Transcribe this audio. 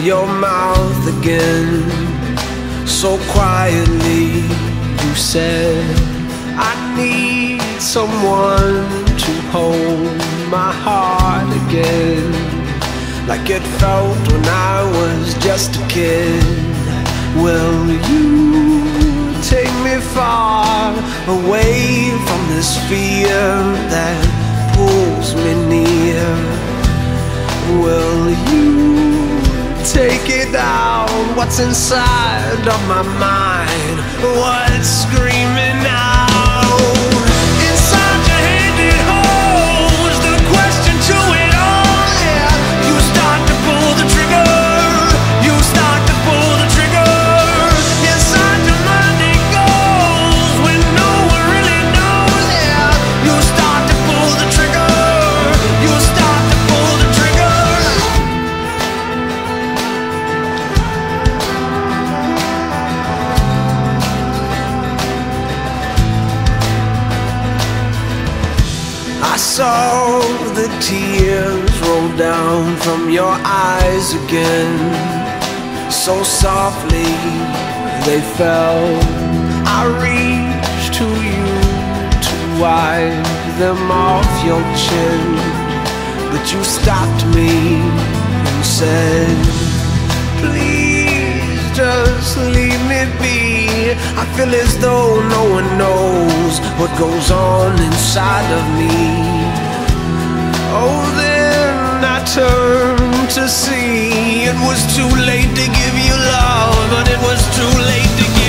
your mouth again. So quietly you said, I need someone to hold my heart again, like it felt when I was just a kid. Will you take me far away from this fear that pulls me near? Will you take it out? What's inside of my mind? What's screaming out? Inside your head it holds the question to it all, yeah. You start to pull the trigger. You start to pull the trigger. Inside your mind it goes when no one really knows, yeah. You start to pull the trigger. You start to pull the trigger. I saw the tears roll down from your eyes again. So softly they fell. I reached to you to wipe them off your chin, but you stopped me and said, please just leave me be. I feel as though no one knows what goes on inside of me. Oh, then I turned to see it was too late to give you love, but it was too late to give